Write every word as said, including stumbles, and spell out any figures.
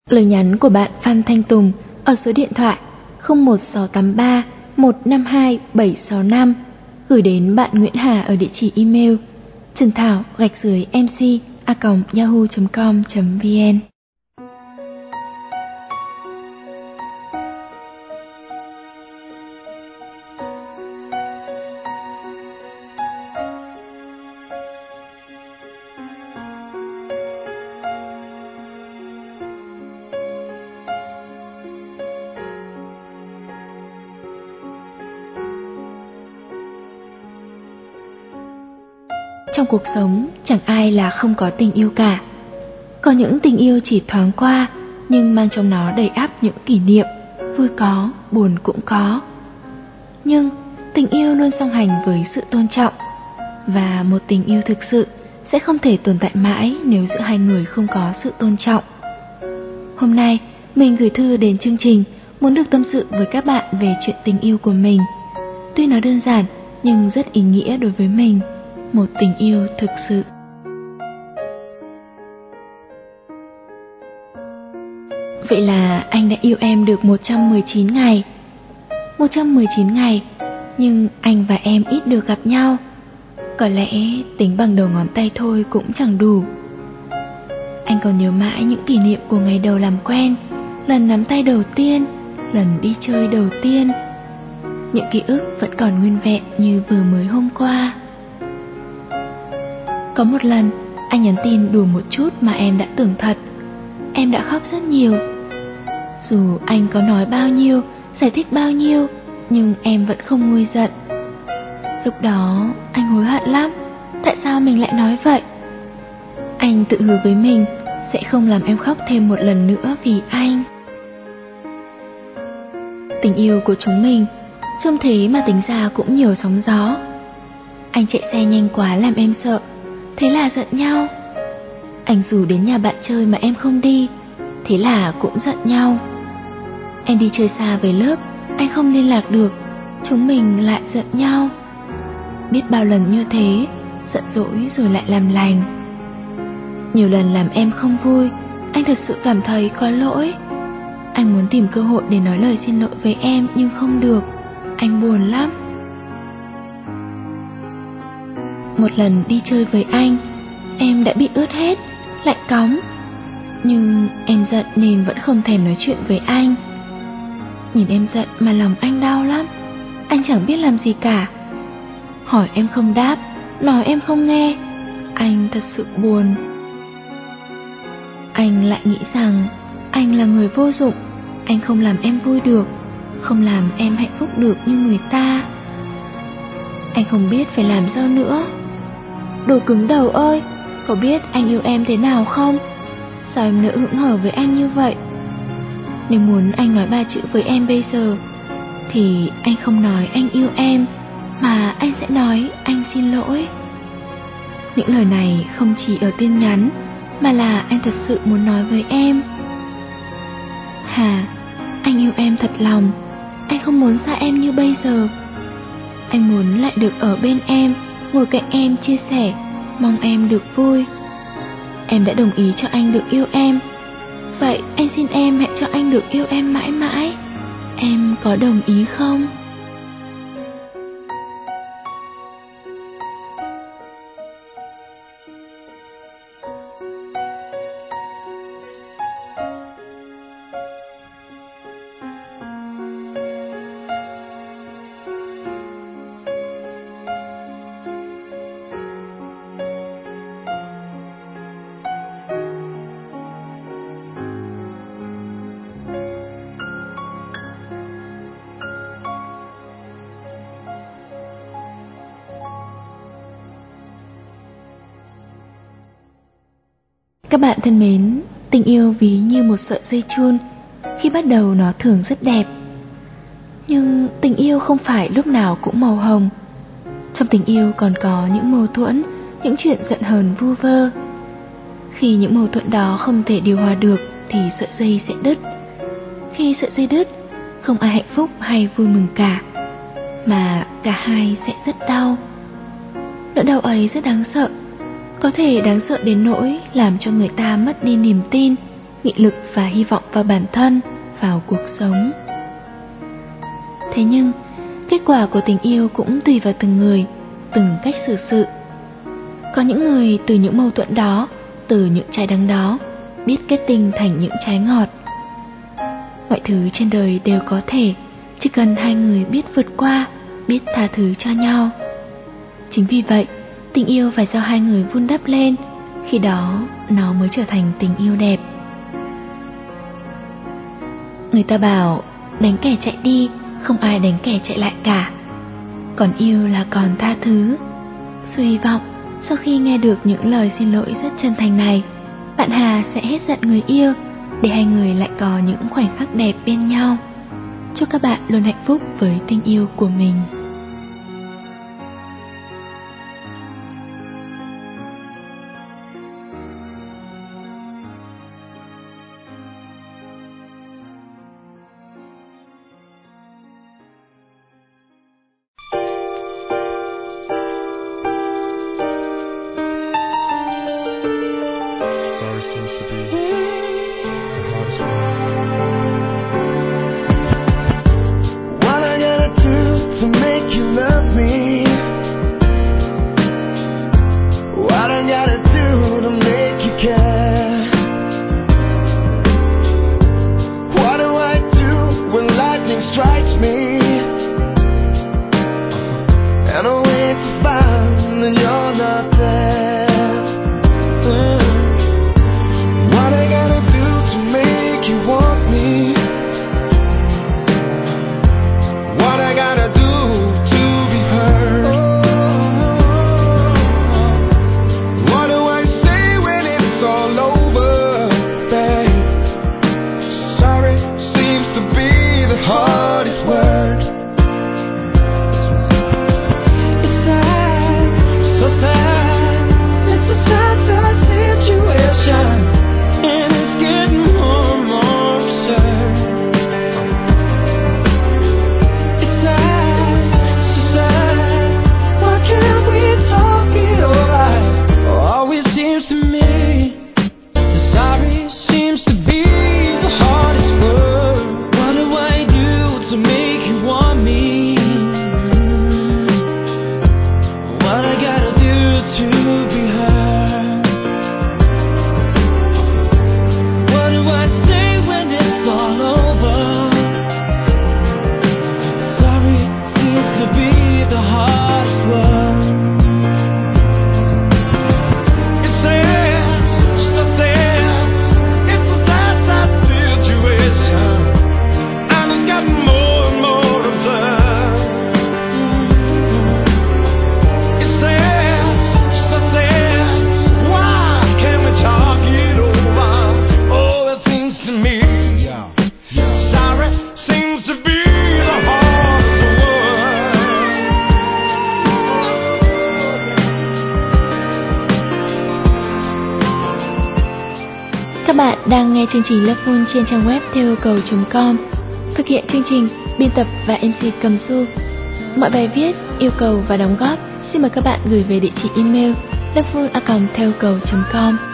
Lời nhắn của bạn Phan Thanh Tùng ở số điện thoại không một sáu tám ba một năm hai bảy sáu năm gửi đến bạn Nguyễn Hà ở địa chỉ email trần thảo gạch dưới mc a còng yahoo chấm com chấm vn. Trong cuộc sống, chẳng ai là không có tình yêu cả. Có những tình yêu chỉ thoáng qua, nhưng mang trong nó đầy ắp những kỷ niệm, vui có, buồn cũng có. Nhưng tình yêu luôn song hành với sự tôn trọng, và một tình yêu thực sự sẽ không thể tồn tại mãi nếu giữa hai người không có sự tôn trọng. Hôm nay, mình gửi thư đến chương trình, muốn được tâm sự với các bạn về chuyện tình yêu của mình. Tuy nó đơn giản, nhưng rất ý nghĩa đối với mình. Một tình yêu thực sự. Vậy là anh đã yêu em được một trăm mười chín ngày. một trăm mười chín ngày, nhưng anh và em ít được gặp nhau. Có lẽ tính bằng đầu ngón tay thôi cũng chẳng đủ. Anh còn nhớ mãi những kỷ niệm của ngày đầu làm quen, lần nắm tay đầu tiên, lần đi chơi đầu tiên. Những ký ức vẫn còn nguyên vẹn như vừa mới hôm qua. Có một lần, anh nhắn tin đùa một chút mà em đã tưởng thật. Em đã khóc rất nhiều. Dù anh có nói bao nhiêu, giải thích bao nhiêu, nhưng em vẫn không nguôi giận. Lúc đó, anh hối hận lắm. Tại sao mình lại nói vậy? Anh tự hứa với mình sẽ không làm em khóc thêm một lần nữa vì anh. Tình yêu của chúng mình, trông thế mà tính ra cũng nhiều sóng gió. Anh chạy xe nhanh quá làm em sợ, thế là giận nhau. Anh rủ đến nhà bạn chơi mà em không đi, thế là cũng giận nhau. Em đi chơi xa với lớp, anh không liên lạc được, chúng mình lại giận nhau. Biết bao lần như thế, giận dỗi rồi lại làm lành. Nhiều lần làm em không vui, anh thật sự cảm thấy có lỗi. Anh muốn tìm cơ hội để nói lời xin lỗi với em nhưng không được, anh buồn lắm. Một lần đi chơi với anh, em đã bị ướt hết, lạnh cóng. Nhưng em giận nên vẫn không thèm nói chuyện với anh. Nhìn em giận mà lòng anh đau lắm. Anh chẳng biết làm gì cả. Hỏi em không đáp, nói em không nghe. Anh thật sự buồn. Anh lại nghĩ rằng anh là người vô dụng. Anh không làm em vui được, không làm em hạnh phúc được như người ta. Anh không biết phải làm sao nữa. Đồ cứng đầu ơi, có biết anh yêu em thế nào không? Sao em nỡ hững hờ với anh như vậy? Nếu muốn anh nói ba chữ với em bây giờ, thì anh không nói anh yêu em, mà anh sẽ nói anh xin lỗi. Những lời này không chỉ ở tin nhắn, mà là anh thật sự muốn nói với em. Hà, anh yêu em thật lòng. Anh không muốn xa em như bây giờ. Anh muốn lại được ở bên em, ngồi cạnh em chia sẻ, mong em được vui. Em đã đồng ý cho anh được yêu em. Vậy anh xin em hãy cho anh được yêu em mãi mãi. Em có đồng ý không? Các bạn thân mến, tình yêu ví như một sợi dây chun. Khi bắt đầu nó thường rất đẹp, nhưng tình yêu không phải lúc nào cũng màu hồng. Trong tình yêu còn có những mâu thuẫn, những chuyện giận hờn vu vơ. Khi những mâu thuẫn đó không thể điều hòa được thì sợi dây sẽ đứt. Khi sợi dây đứt, không ai hạnh phúc hay vui mừng cả, mà cả hai sẽ rất đau. Nỗi đau ấy rất đáng sợ, có thể đáng sợ đến nỗi làm cho người ta mất đi niềm tin, nghị lực và hy vọng vào bản thân, vào cuộc sống. Thế nhưng, kết quả của tình yêu cũng tùy vào từng người, từng cách xử sự. Có những người từ những mâu thuẫn đó, từ những trái đắng đó, biết kết tình thành những trái ngọt. Mọi thứ trên đời đều có thể, chỉ cần hai người biết vượt qua, biết tha thứ cho nhau. Chính vì vậy, tình yêu phải do hai người vun đắp lên, khi đó nó mới trở thành tình yêu đẹp. Người ta bảo đánh kẻ chạy đi, không ai đánh kẻ chạy lại cả. Còn yêu là còn tha thứ. Sư hy vọng sau khi nghe được những lời xin lỗi rất chân thành này, bạn Hà sẽ hết giận người yêu, để hai người lại có những khoảnh khắc đẹp bên nhau. Chúc các bạn luôn hạnh phúc với tình yêu của mình. Seems to be the hardest one. What I gotta do to make you love me? What I gotta do to make you care? What do I do when lightning strikes me? And I wait to find that you're not there. Các bạn đang nghe chương trình Love Phone trên trang web theo yêu cầu chấm com. Thực hiện chương trình, biên tập và em xê Cầm Su. Mọi bài viết, yêu cầu và đóng góp xin mời các bạn gửi về địa chỉ email lovephone a còng theo yêu cầu chấm com.